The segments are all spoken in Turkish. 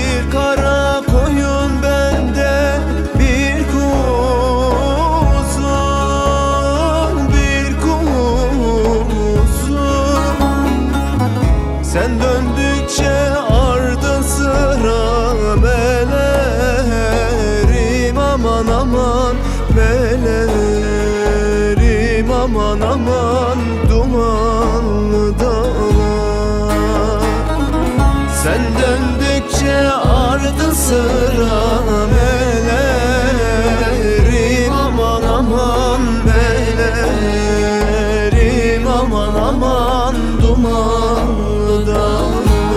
bir kara koyun bende, bir kuzu, bir kuzu. Sen döndükçe ardın sıra melerim, aman aman melerim, aman aman dumanlı dağlar. Sen döndükçe ardın sıra melerim, aman aman melerim, aman aman dumanlı dağlar.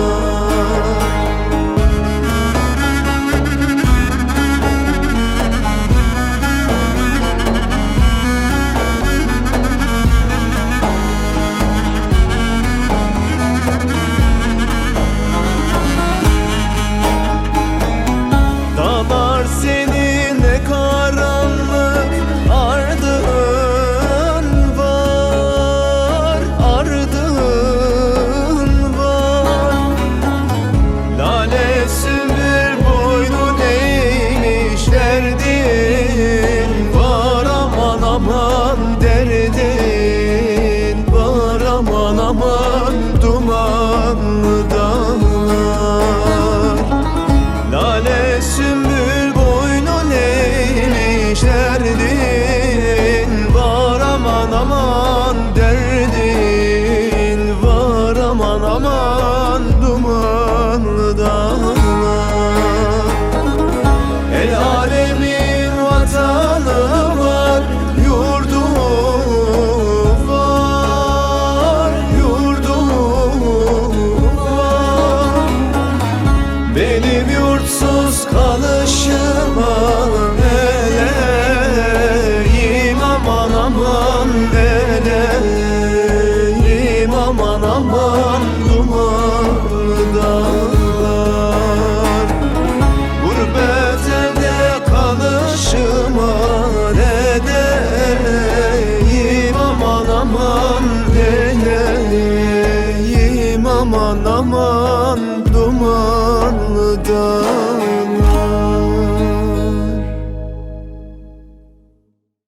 Dağlar senin ne karanlık ardın var, ardın var. Lale sümbül boynun eğmiş derdin var, aman aman derdin var, aman aman dumanlı dağlar. Lale sümbül boynun eğmiş derdin var, aman aman derdin var, aman aman dumanlı dağlar. El alemin vatanı var, yurdu var, yurdu var. Benim yurtsuz kalışıma eleyim, aman aman eleyim, aman aman dumanlı dağlar. Gurbet elde kalışıma ne deyim, aman aman eleyim, aman aman dumanlı dağlar.